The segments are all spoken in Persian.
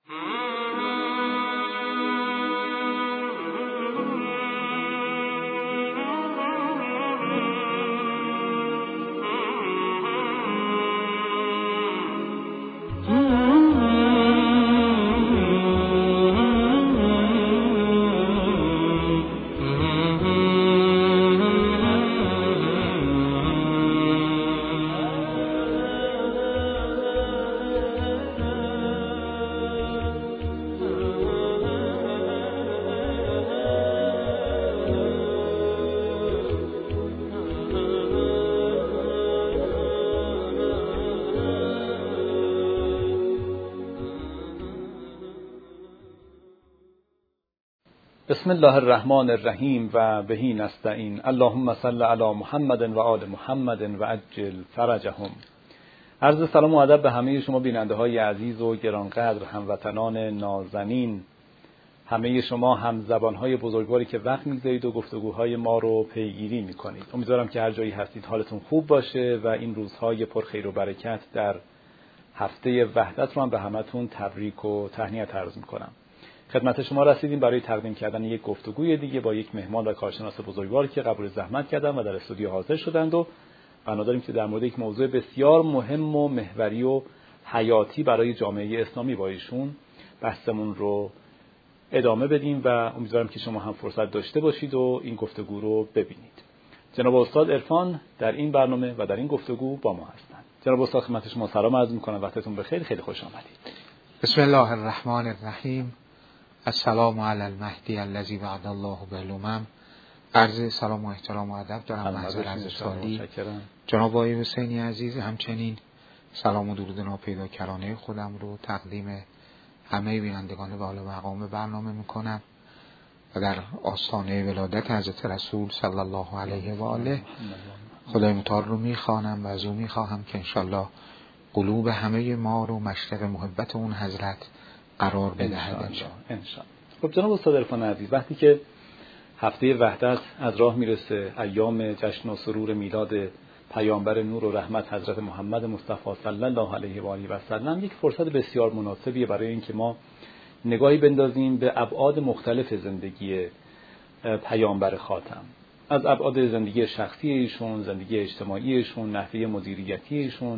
بسم الله الرحمن الرحیم و بهی نستعین. اللهم صل علی محمد و آل محمد و عجل فرجهم. عرض سلام و ادب به همه شما بیننده های عزیز و گرانقدر، هموطنان نازنین، همه شما هم زبان های بزرگواری که وقت میگذارید و گفتگوهای ما رو پیگیری میکنید. امیدوارم که هر جایی هستید حالتون خوب باشه و این روزهای پر خیر و برکت در هفته وحدت رو هم به همتون تبریک و تهنیت عرض میکنم. خدمت شما رسیدیم برای تقدیم کردن یک گفتگوی دیگه با یک مهمان و کارشناس بزرگوار که قبول زحمت کردن و در استودیو حاضر شدند و بنا داریم که در مورد یک موضوع بسیار مهم و محوری و حیاتی برای جامعه اسلامی با ایشون بحثمون رو ادامه بدیم و امیدوارم که شما هم فرصت داشته باشید و این گفتگو رو ببینید. جناب استاد عرفان در این برنامه و در این گفتگو با ما هستند. جناب استاد خدمت شما سلام عرض می‌کنم، وقتتون بخیر، خیلی خوش آمدید. بسم الله الرحمن الرحیم. السلام علی المهدی الذی وعد الله بالامم. عرض سلام و احترام و ادب دارم محضر حضرت سالی جناب آقای حسینی عزیز، همچنین سلام و درود ناپیداکرانه خودم رو تقدیم همه بینندگان بالا مقام برنامه میکنم و در آستانه ولادت حضرت رسول صلی الله علیه و آله خدای متعال رو میخوانم و از او میخواهم که انشالله قلوب همه ما رو مشرق محبت اون حضرت قرار بدهد انشاءالله. خب جناب استاد عرفان عزیز، وقتی که هفته وحدت از راه میرسه، ایام جشن و سرور میلاد پیامبر نور و رحمت حضرت محمد مصطفی صلی الله علیه و آله و سلم، یک فرصت بسیار مناسبیه برای اینکه ما نگاهی بندازیم به ابعاد مختلف زندگی پیامبر خاتم، از ابعاد زندگی شخصی ایشون، زندگی اجتماعی ایشون، نحوه مدیریتی ایشون،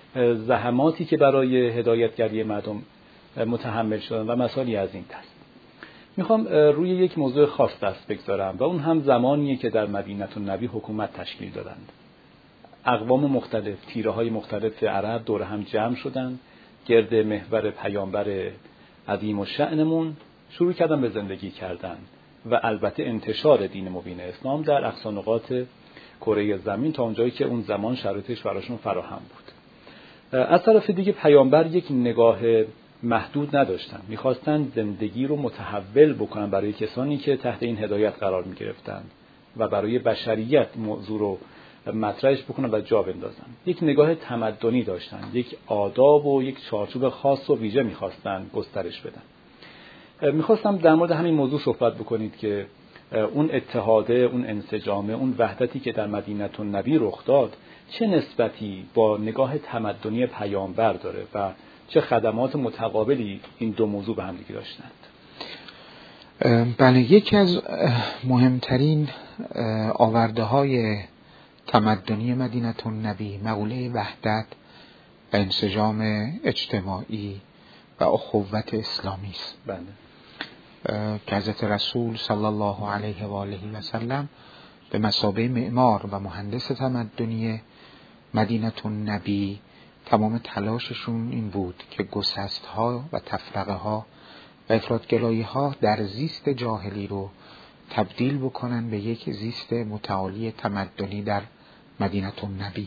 زحماتی که برای هدایتگری مردم متحمل شدن و مسائلی از این دست. میخوام روی یک موضوع خاص دست بگذارم و اون هم زمانیه که در مدینه النبی حکومت تشکیل دادند. اقوام مختلف، تیره‌های مختلف عرب دور هم جمع شدند، گرد محور پیامبر عظیم الشأنمون شروع کردن به زندگی کردن و البته انتشار دین مبین اسلام در اقصا نقاط کره زمین تا اونجایی که اون زمان شرایطش براشون فراهم بود. از طرف دیگه پیامبر یک نگاه محدود نداشتن، میخواستن زندگی رو متحول بکنن برای کسانی که تحت این هدایت قرار میگرفتن و برای بشریت موضوع رو مطرحش بکنن و جا بندازن. یک نگاه تمدنی داشتن، یک آداب و یک چارچوب خاص و ویژه میخواستن گسترش بدن. میخواستم در مورد همین موضوع صحبت بکنید که اون اتحاده، اون انسجامه، اون وحدتی که در مدینه النبی رخ داد چه نسبتی با نگاه تمدنی پیامبر داره و چه خدمات متقابلی این دو موضوع به هم دیگه داشتند؟ بله، یکی از مهمترین آورده‌های تمدنی مدینه النبی مقوله وحدت و انسجام اجتماعی و اخوت اسلامی است. بله. که حضرت رسول صلی الله علیه و آله و سلم به مثابه معمار و مهندس تمدنی مدینه النبی تمام تلاششون این بود که گسست‌ها و تفرقه‌ها و افراط‌گرایی‌ها در زیست جاهلی رو تبدیل بکنن به یک زیست متعالی تمدنی در مدینه النبی.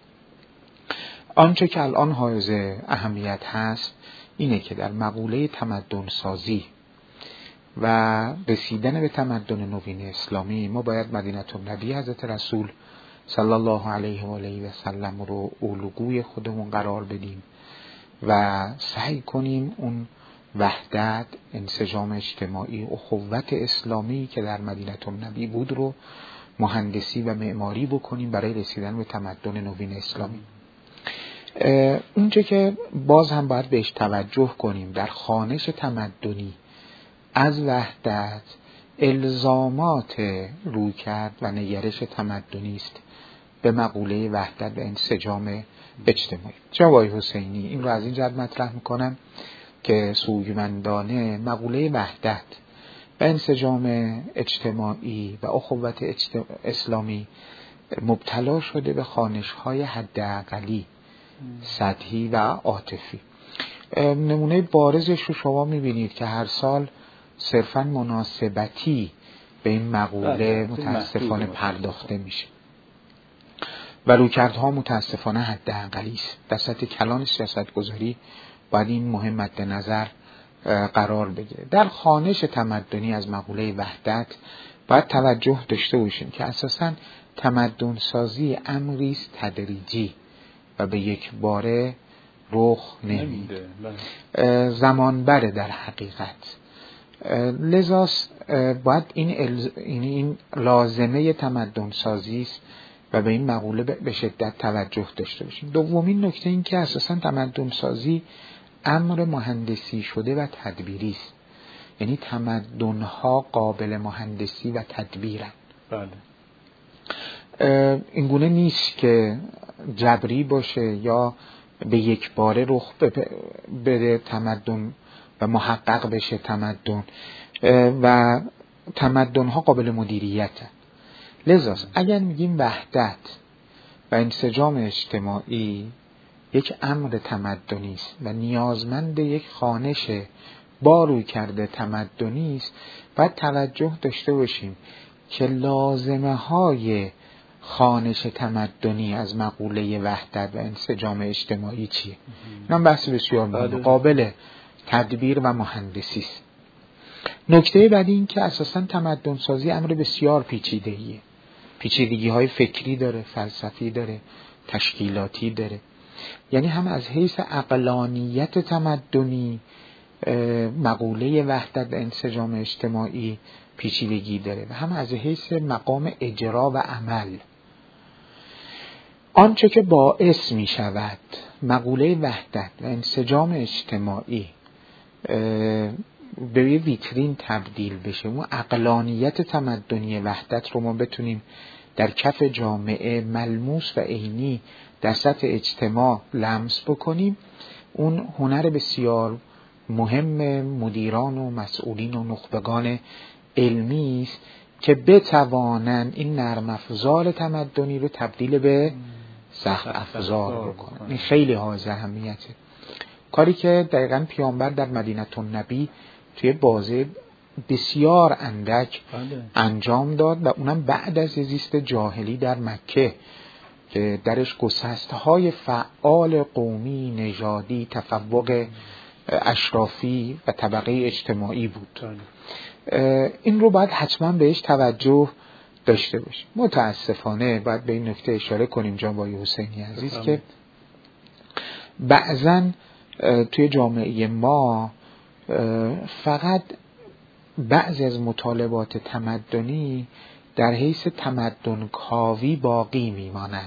آنچه که الان حائز اهمیت هست اینه که در مقوله تمدن سازی و رسیدن به تمدن نوین اسلامی ما باید مدینه النبی حضرت رسول صلی الله علیه و آله و سلم رو الگوی خودمون قرار بدیم و سعی کنیم اون وحدت، انسجام اجتماعی، اخوت اسلامی که در مدینه النبی بود رو مهندسی و معماری بکنیم برای رسیدن به تمدن نوین اسلامی. اونچه که باز هم باید بهش توجه کنیم در خوانش تمدنی از وحدت الزامات رویکرد و نگرش تمدنی است به مقوله وحدت و انسجام اجتماعی. جوای حسینی این رو از این جهت مطرح میکنم که سوگمندانه مقوله وحدت و انسجام اجتماعی و اخوت اسلامی مبتلا شده به خوانش‌های حداقلی سطحی و عاطفی. نمونه بارزش رو شما می‌بینید که هر سال صرفاً مناسبتی به این مقوله متاسفانه پرداخته میشه و رویکردها متاسفانه حداقلی است. در سطح کلان سیاست‌گذاری باید این مهم مد نظر قرار بگیره. در خوانش تمدنی از مقوله وحدت باید توجه داشته باشیم که اساساً تمدن سازی امری است تدریجی و به یک باره رخ نمیده، زمان بره در حقیقت. لذا باید این لازمه تمدن سازی است و به این مقوله به شدت توجه داشته باشیم. دومین نکته این که اساساً تمدن سازی امر مهندسی شده و تدبیری است، یعنی تمدن‌ها قابل مهندسی و تدبیرند. بله. این گونه نیست که جبری باشه یا به یک باره رخ بده تمدن و محقق بشه تمدن و تمدن‌ها قابل مدیریت. لذا اگر میگیم وحدت و انسجام اجتماعی یک امر تمدنی است و نیازمند یک خوانش با رویکرد تمدنی است، باید توجه داشته باشیم که لازمه های خوانش تمدنی از مقوله وحدت و انسجام اجتماعی چیه. این بحث بسیار مهمه، قابل تدبیر و مهندسی است. نکته بعدی این که اساساً تمدن سازی امر بسیار پیچیده‌ایه. پیچیدگی های فکری داره، فلسفی داره، تشکیلاتی داره. یعنی هم از حیث عقلانیت تمدنی مقوله وحدت و انسجام اجتماعی پیچیدگی داره و هم از حیث مقام اجرا و عمل. آنچه که باعث می شود مقوله وحدت و انسجام اجتماعی به یه ویترین تبدیل بشه، اون عقلانیت تمدنی وحدت رو ما بتونیم در کف جامعه ملموس و عینی در سطح اجتماع لمس بکنیم، اون هنر بسیار مهم مدیران و مسئولین و نخبگان علمی است که بتوانند این نرم افزار تمدنی رو تبدیل به سخت افزار بکنن. این خیلی حائز اهمیته. کاری که دقیقاً پیامبر در مدینه النبی توی بازه بسیار اندک انجام داد و اونم بعد از زیست جاهلی در مکه که درش گسسته‌های فعال قومی، نژادی، تفوق اشرافی و طبقه اجتماعی بود. این رو باید حتما بهش توجه داشته باشیم. متاسفانه باید به این نکته اشاره کنیم جناب حسینی عزیز که بعضاً توی جامعه ما فقط بعضی از مطالبات تمدنی در حیث تمدن کاوی باقی میماند.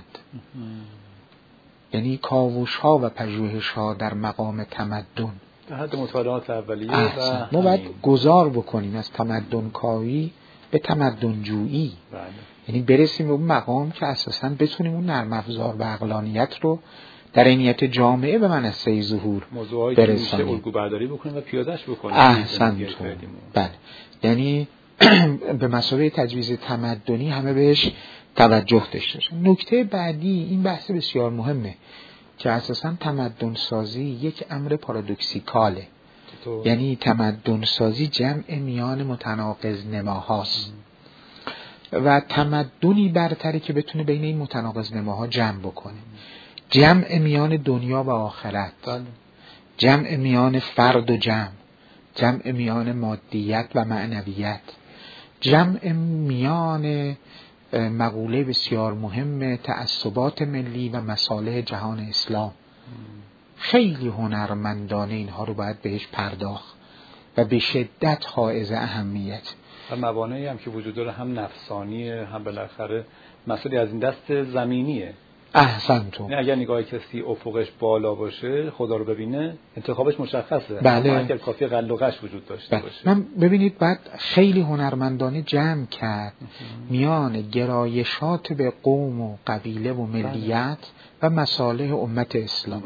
یعنی کاوش ها و پژوهش ها در مقام تمدن در حد مطالعات اولیه و ما باید گذار بکنیم از تمدن کاوی به تمدن جویی. یعنی برسیم به اون مقام که اساساً بتونیم اون نرم افزار و عقلانیت رو در عینیت جامعه به منصه ظهور برسانیم، الگو برداری بکنیم و پیاده‌اش بکنیم. بله. یعنی به مسابقه تجویز تمدنی همه بهش توجه داشته باشن. نکته بعدی این بحث بسیار مهمه که اساساً تمدن سازی یک امر پارادوکسیکاله. یعنی تمدن سازی جمع میان متناقض نماهاست و تمدنی برتره که بتونه بین این متناقض نماها جمع بکنه. جمع میان دنیا و آخرت، جمع میان فرد و جمع میان مادیت و معنویت، جمع میان مقوله بسیار مهم تعصبات ملی و مصالح جهان اسلام. خیلی هنرمندانه اینها رو باید بهش پرداخت و به شدت حائز اهمیت. و موانعی هم که وجود داره هم نفسانیه هم بالاخره مسئله از این دست زمینیه. احسنتون. اگر نگاه کسی افقش بالا باشه، خدا رو ببینه، انتخابش مشخصه. بله. اما اگر کافی قل و قش وجود داشته باشه. من ببینید بعد خیلی هنرمندانه جمع کرد میان گرایشات به قوم و قبیله و ملیت و مصالح امت اسلام.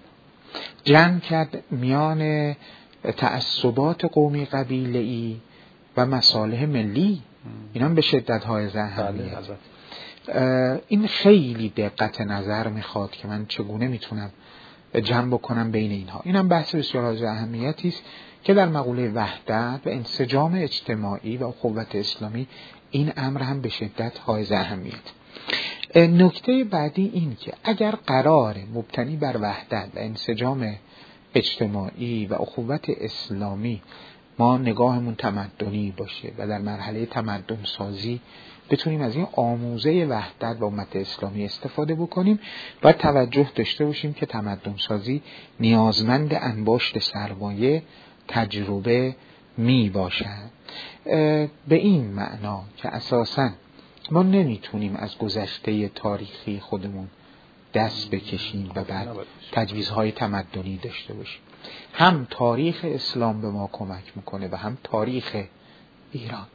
جمع کرد میان تعصبات قومی قبیله‌ای و مصالح ملی. اینا به شدت حائز اهمیت. این خیلی دقت نظر میخواد که من چگونه میتونم جمع بکنم بین اینها. اینم بحث بسیار حائز اهمیتی است که در مقوله وحدت و انسجام اجتماعی و اخوت اسلامی این امر هم به شدت حائز اهمیت. نکته بعدی این که اگر قرار مبتنی بر وحدت و انسجام اجتماعی و اخوت اسلامی ما نگاهمون تمدنی باشه و در مرحله تمدن سازی بتونیم از این آموزه وحدت و امت اسلامی استفاده بکنیم و توجه داشته باشیم که تمدن سازی نیازمند انباشت سرمایه تجربه می باشد. به این معنا که اساساً ما نمیتونیم از گذشته تاریخی خودمون دست بکشیم و بعد تجویزهای تمدنی داشته باشیم. هم تاریخ اسلام به ما کمک میکنه و هم تاریخ ایران.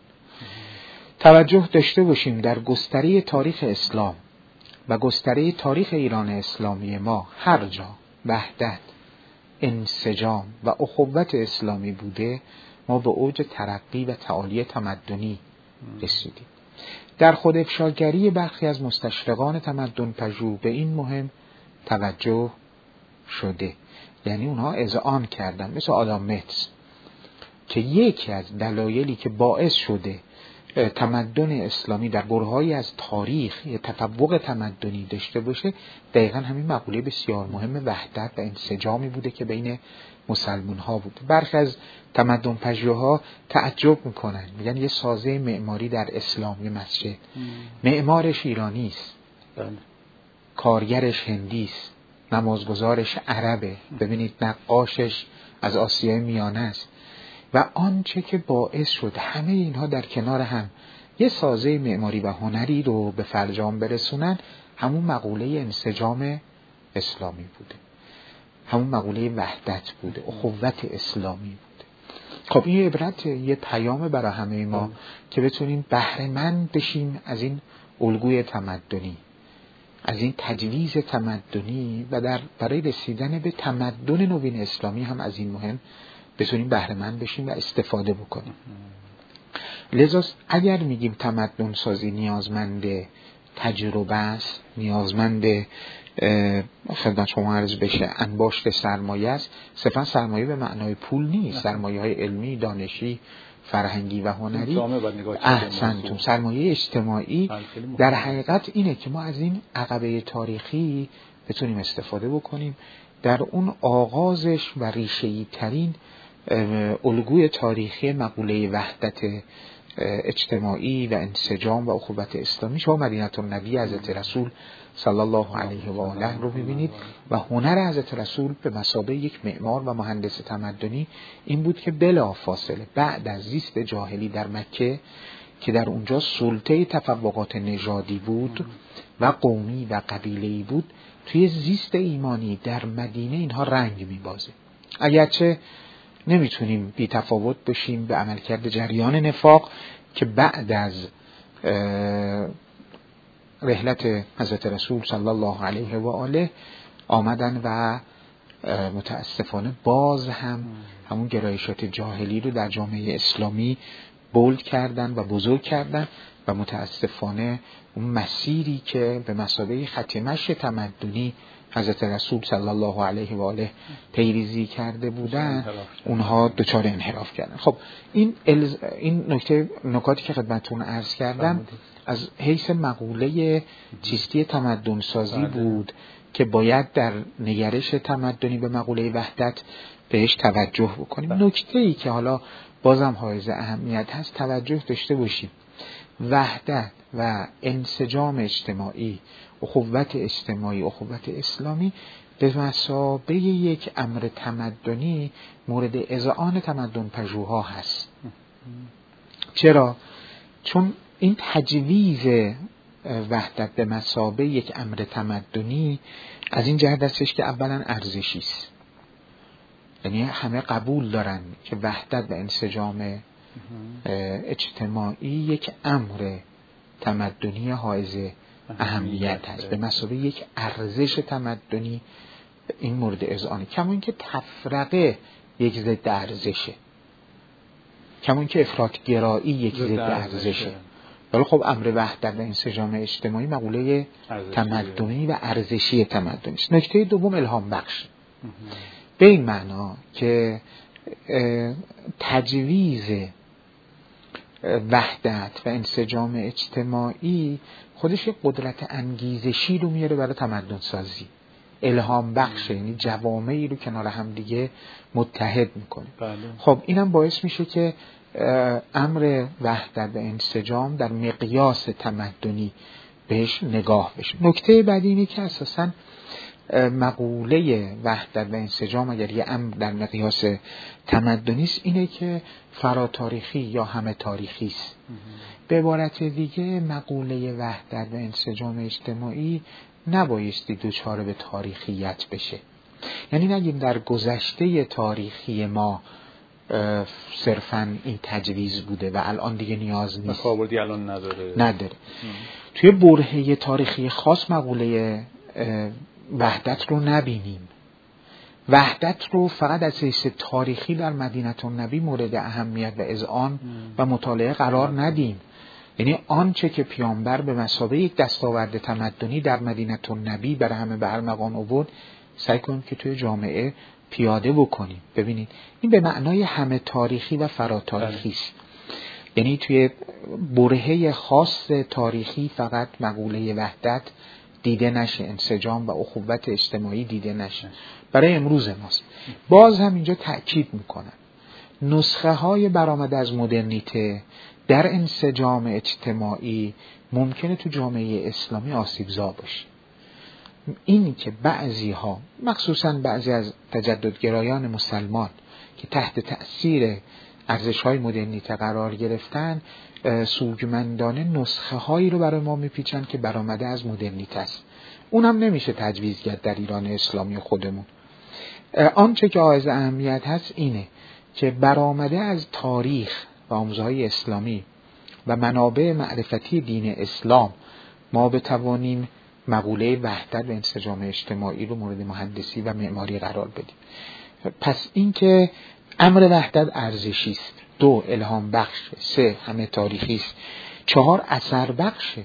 توجه داشته باشیم در گستره تاریخ اسلام و گستره تاریخ ایران اسلامی ما هر جا وحدت، انسجام و اخوت اسلامی بوده ما به اوج ترقی و تعالی تمدنی رسیدیم. در خود افشاگری برخی از مستشرقان تمدن پژوه به این مهم توجه شده، یعنی اونها اذعان کردن مثل آدام متز که یکی از دلایلی که باعث شده تمدن اسلامی در برهه‌ای از تاریخ یه تفوق تمدنی داشته باشه دقیقاً همین مقوله بسیار مهم وحدت و انسجامی بوده که بین مسلمان ها بود. برخی از تمدن پژوه‌ها تعجب میکنن، میگن یه سازه معماری در اسلام، یه مسجد معمارش ایرانی است، کارگرش هندی است، نمازگزارش عربه، ببینید نقاشش از آسیای میانه است و آنچه که باعث شد همه اینها در کنار هم یه سازه معماری و هنری رو به فرجام برسونن همون مقوله انسجام اسلامی بوده، همون مقوله وحدت بوده، اخوت اسلامی بوده. خب این عبرت یه پیام برای همه ما که بتونیم بهره مند بشیم از این الگوی تمدنی، از این تجویز تمدنی و برای رسیدن به تمدن نوین اسلامی هم از این مهم بتونیم بهره مند بشیم و استفاده بکنیم. لذا اگر میگیم تمدن سازی نیازمند تجربه است، نیازمند خدمت شما عرض بشه انباشت سرمایه است، صرفا سرمایه به معنای پول نیست، سرمایه های علمی، دانشی، فرهنگی و هنری، احسنتون، سرمایه اجتماعی در حقیقت اینه که ما از این عقبه تاریخی بتونیم استفاده بکنیم در اون آغازش و ریشه‌ای ترین الگوی تاریخی مقوله وحدت اجتماعی و انسجام و اخوت اسلامی. شما مدینه النبی حضرت رسول صلی الله علیه و آله رو ببینید و هنر حضرت رسول به مثابه یک معمار و مهندس تمدنی این بود که بلا فاصله بعد از زیست جاهلی در مکه که در اونجا سلطه تفوقات نژادی بود و قومی و قبیله‌ای بود، توی زیست ایمانی در مدینه اینها رنگ میبازه. اگرچه نمیتونیم بی تفاوت بشیم به عملکرد جریان نفاق که بعد از رحلت حضرت رسول صلی الله علیه و آله آمدن و متاسفانه باز هم همون گرایشات جاهلی رو در جامعه اسلامی بولد کردن و بزرگ کردن و متاسفانه اون مسیری که به مثابه خط مشی تمدنی حضرت رسول صلی الله علیه و آله پیریزی کرده بودن اونها دچار انحراف کردن. خب این نکاتی که خدمتتون عرض کردم از حیث مقوله چیستی تمدن سازی بود که باید در نگرش تمدنی به مقوله وحدت بهش توجه بکنیم. نکته‌ای که حالا بازم حائز اهمیت هست توجه داشته باشیم، وحدت و انسجام اجتماعی، اخوت اجتماعی، اخوت اسلامی به مثابه یک امر تمدنی مورد اذعان تمدن پژوها هست. چرا؟ چون این تجویز وحدت به مثابه یک امر تمدنی از این جهت هستش که اولا ارزشی است. یعنی همه قبول دارن که وحدت و انسجام اجتماعی یک امر تمدنی حائز اهمیت هست، به مثابه یک ارزش تمدنی این مورد اذعانه. کما اینکه تفرقه یک ضد ارزشه، کما اینکه افراط‌گرایی یک ضد ارزشه، ولی خب امر وحدت و انسجام اجتماعی مقوله تمدنی و ارزشی تمدنی است. نکته دوم الهام بخش، به این معنا که تجویز وحدت و انسجام اجتماعی خودش یک قدرت انگیزشی رو میاره برای تمدن سازی. الهام بخش یعنی جوامعی رو کنار هم دیگه متحد میکنه. خب اینم باعث میشه که امر وحدت و انسجام در مقیاس تمدنی بهش نگاه بشه. نکته بعدی اینه که اساساً مقوله وحدت و انسجام اگر یه امر در مقیاس تمدنی است اینه که فراتاریخی یا همه تاریخی است. به عبارت دیگه مقوله وحدت و انسجام اجتماعی نبایستی دوچار به تاریخیت بشه. یعنی نگیم در گذشته تاریخی ما صرفاً این تجویز بوده و الان دیگه نیاز نیست، کاربردی الان نداره. توی برهه تاریخی خاص مقوله وحدت رو نبینیم. وحدت رو فقط از حیث تاریخی در مدینه النبی مورد اهمیت و اذعان و مطالعه قرار ندیم. یعنی آنچه که پیامبر به مثابه یک دستاورد تمدنی در مدینه النبی برای همه به ارمغان آورد سعی کنیم که توی جامعه پیاده بکنیم. ببینید این به معنای همه تاریخی و فراتاریخی است. یعنی توی برهه خاص تاریخی فقط مقوله وحدت دیده نشه، انسجام و اخوت اجتماعی دیده نشه. برای امروز ماست. باز هم اینجا تأکید میکنن نسخه های برآمده از مدرنیته در انسجام اجتماعی ممکنه تو جامعه اسلامی آسیبزا باشه. این که بعضی ها مخصوصا بعضی از تجددگرایان مسلمان که تحت تأثیر ارزش های مدرنیته قرار گرفتن سوگمندانه نسخه هایی رو برای ما میپیچن که برآمده از مدرنیته است. اونم نمیشه تجویز کرد در ایران اسلامی خودمون. آنچه که حائز اهمیت هست اینه که برآمده از تاریخ و آموزهای اسلامی و منابع معرفتی دین اسلام ما بتوانیم مقوله وحدت و انسجام اجتماعی رو مورد مهندسی و معماری قرار بدیم. پس این که امر وحدت ارزشی است، 2 الهام بخش، 3 همه تاریخی است، 4 اثر بخشه،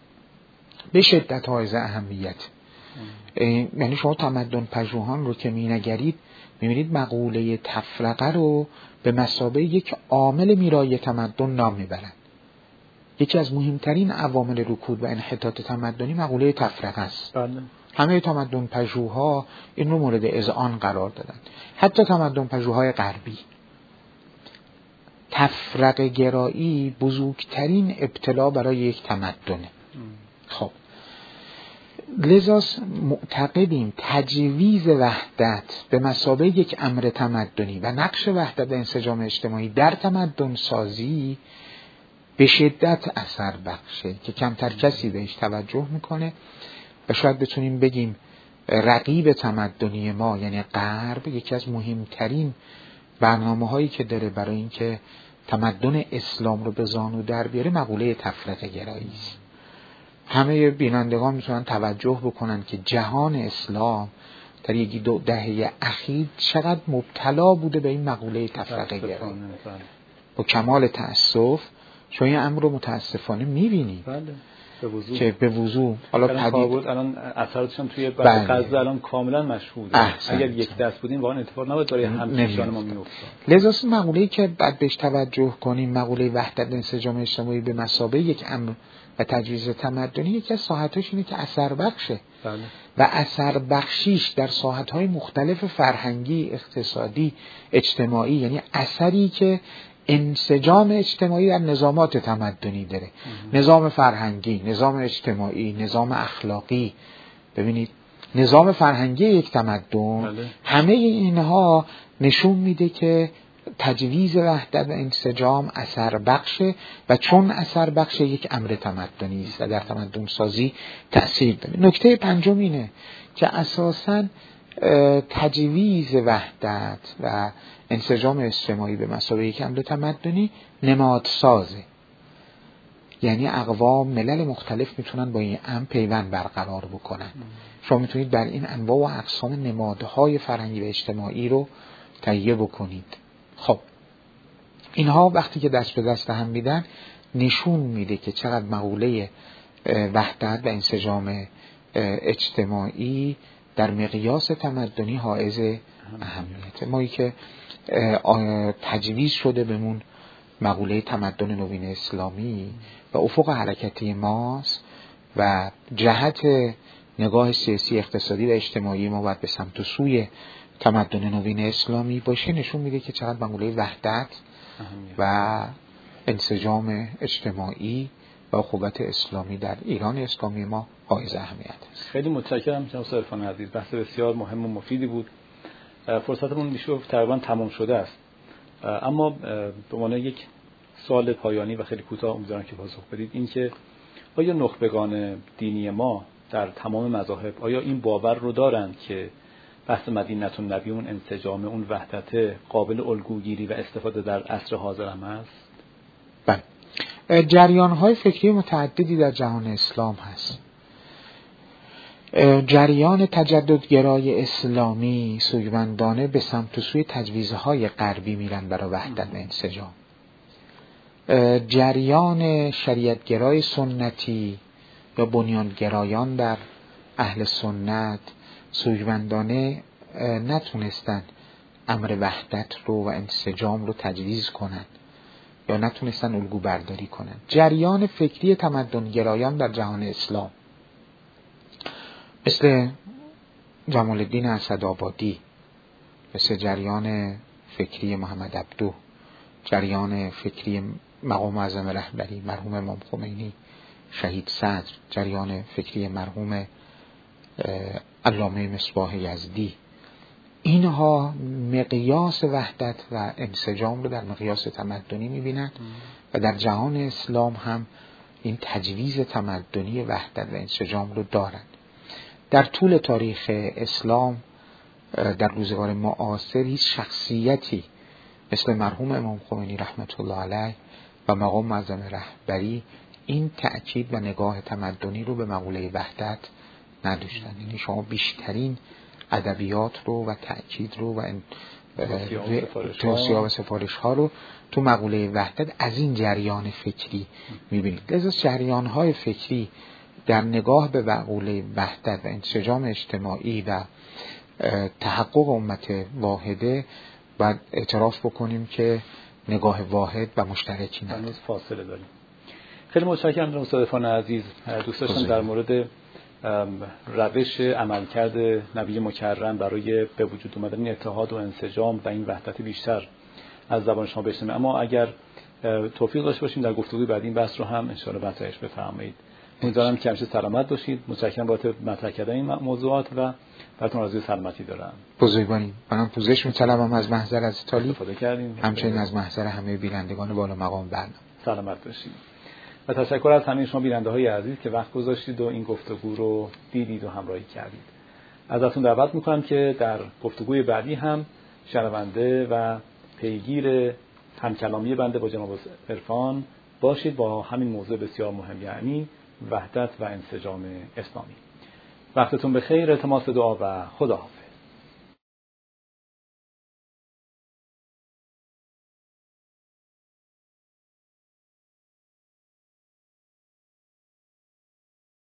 به شدت حائز اهمیت. یعنی شما تمدن پژوهان رو که می‌نگرید می‌بینید مقوله تفرقه رو به مثابه یک عامل میرایی تمدن نام میبرند. یکی از مهمترین عوامل رکود و انحطاط تمدنی مقوله تفرقه است. همه تمدن پژوها این رو مورد اذعان قرار دادن. حتی تمدن پژوهای غربی. تفرقه گرایی بزرگترین ابتلا برای یک تمدنه. خب لذا معتقدیم تجویز وحدت به مثابه یک امر تمدنی و نقش وحدت و انسجام اجتماعی در تمدن سازی به شدت اثر بخشه که کمتر کسی بهش توجه میکنه و شاید بتونیم بگیم رقیب تمدنی ما یعنی غرب یکی از مهمترین برنامه هایی که داره برای اینکه تمدن اسلام رو به زانو در بیاره مقوله تفرقه گرایی است. همه بینندگان میتونن توجه بکنن که جهان اسلام در یکی 2 دهه اخیر چقدر مبتلا بوده به این مقوله تفرقه گرایی. با کمال تأسف شما این امر رو متاسفانه میبینید. بله به وضوح. که به وضوح حالا پدید الان اثراتش هم توی غزه الان کاملا مشهوده. اگر یک دست بودیم واقعا اتفاق نباید برای همکیشان ما میافتاد. لذا مقوله‌ای که بعد بهش توجه کنیم مقوله وحدت انسجام اجتماعی به مثابه یک امر و تجویز تمدنی یکی از ساحت‌هاش اینه که اثر بخشه. بله. و اثر بخشیش در ساحت‌های مختلف فرهنگی، اقتصادی، اجتماعی، یعنی اثری که انسجام اجتماعی در نظامات تمدنی داره. نظام فرهنگی، نظام اجتماعی، نظام اخلاقی. ببینید نظام فرهنگی یک تمدن همه اینها نشون میده که تجویز وحدت و انسجام اثر بخشه و چون اثر بخشه یک امر تمدنی است و در تمدن سازی تأثیر داره. نکته پنجم اینه که اساساً تجویز وحدت و انسجام اجتماعی به مثابه یک امر تمدنی نمادسازه، یعنی اقوام ملل مختلف میتونن با این امر پیوند برقرار بکنن. شما میتونید بر این انواع و اقسام نمادهای فرهنگی و اجتماعی رو تهیه بکنید. خب اینها وقتی که دست به دست هم میدن نشون میده که چقدر مقوله وحدت و انسجام اجتماعی در مقیاس تمدنی حائز اهمیته. مایی که تجویز شده بهمون مقوله تمدن نوین اسلامی و افق حرکتی ماست و جهت نگاه سیاسی، اقتصادی و اجتماعی ما باید به سمت و سوی تمدن نوین اسلامی باشه، نشون میده که چقدر مقوله وحدت و انسجام اجتماعی و اخوت اسلامی در ایران اسلامی ما حائز اهمیت است. خیلی متشکرم جناب استاد عرفان عزیز، بحث بسیار مهم و مفیدی بود. فرصتمون میشه تقریبا تمام شده است، اما به عنوان یک سوال پایانی و خیلی کوتاه امیدوارم که پاسخ بدید، این که آیا نخبگان دینی ما در تمام مذاهب آیا این باور رو دارند که بحث مدینه النبی، اون انسجام، اون وحدت قابل الگوگیری و استفاده در عصر حاضر هم است؟ بله، جریان‌های فکری متعددی در جهان اسلام هست. جریان تجددگرای اسلامی سوگوندانه به سمت و سوی تجویزهای غربی میرن برای وحدت و انسجام. جریان شریعتگرای سنتی یا بنیانگرایان در اهل سنت سوگوندانه نتونستن امر وحدت رو و انسجام رو تجویز کنن یا نتونستن الگو برداری کنن. جریان فکری تمدنگرایان در جهان اسلام مثل جمال الدین اسدآبادی، مثل جریان فکری محمد عبدو، جریان فکری مقام اعظم رهبری مرحوم امام خمینی شهید صدر، جریان فکری مرحوم علامه مصباح یزدی، اینها مقیاس وحدت و انسجام رو در مقیاس تمدنی میبینن و در جهان اسلام هم این تجویز تمدنی وحدت و انسجام رو دارن. در طول تاریخ اسلام در روزگار معاصر هیچ شخصیتی مثل مرحوم امام خمینی رحمت الله علیه و مقام معظم رهبری این تأکید و نگاه تمدنی رو به مقوله وحدت نداشتن. یعنی شما بیشترین ادبیات رو و تأکید رو و توصیه و سفارش ها رو تو مقوله وحدت از این جریان فکری میبینید. لذا جریان های فکری در نگاه به مقوله وحدت و انسجام اجتماعی و تحقق امت واحده باید اعتراف بکنیم که نگاه واحد و مشترکی نداره. هنوز فاصله داریم. خیلی متشکرم جناب استاد عرفان عزیز. دوست داشتم در مورد روش عملکرد نبی مکرم برای به وجود اومدن اتحاد و انسجام و این وحدت بیشتر از زبان شما بشنویم، اما اگر توفیق داشته باشیم در گفتگوی بعد این بحث رو هم ان شاء الله مطرحش بفرمایید. امیدوارم که همیشه سلامت باشید. متشکرم بابت مطرح کردن این موضوعات و براتون آرزوی سلامتی دارم. بزرگواریم. منم پوزش می‌طلبم از محضر از تالی، استفاده کردیم، همچنین از محضر همه بینندگان بالا مقام برنامه. سلامت باشید. و تشکر از همه شما بیننده‌های عزیز که وقت گذاشتید و این گفتگو رو دیدید و همراهی کردید. ازتون دعوت می‌کنم که در گفتگوی بعدی هم شنونده و پیگیر همکلامی بنده با جناب عرفان باشید با همین موضوع بسیار مهم، یعنی وحدت و انسجام اسلامی. وقتتون بخیر. التماس دعا و خداحافظ.